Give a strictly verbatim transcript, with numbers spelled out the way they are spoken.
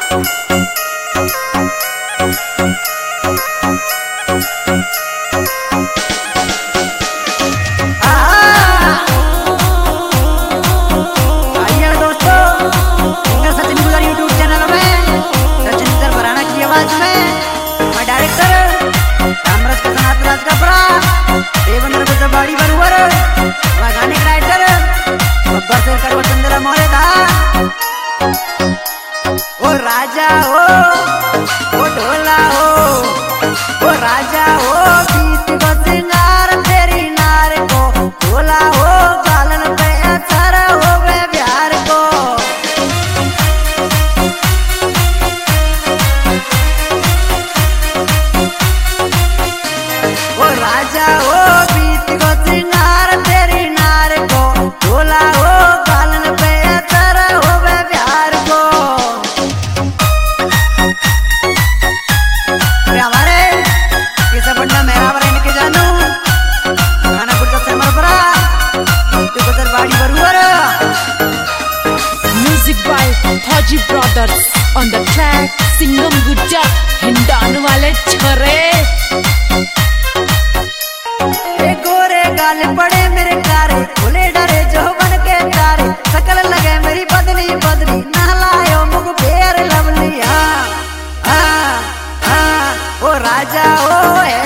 ओ राजा हो, ओ ढोला हो, ओ राजा हो, बीत को सिंगार तेरी नार को, ढोला हो बालन पे असर हो वे प्यार को। ओ राजा हो, बीत को सिंगार तेरी नार को, ढोला हो बालन पे असर हो वे प्यार को। हमारे ये सब बंदा मेरा बरा इनके जानू गाना कुछ से मरबरा तो कुछ बाड़ी बरुवर। Music by Fauji Brothers on the track सिंगम गुज्जा हिंडान वाले छोरे। ए गोरे गाल पड़े मेरे कारे खुले डरे जो बन के तारे सकल लगे मेरी बदली बदली नहलायो मुख फेर लवली। हाँ हाँ हाँ ओ राजा ओ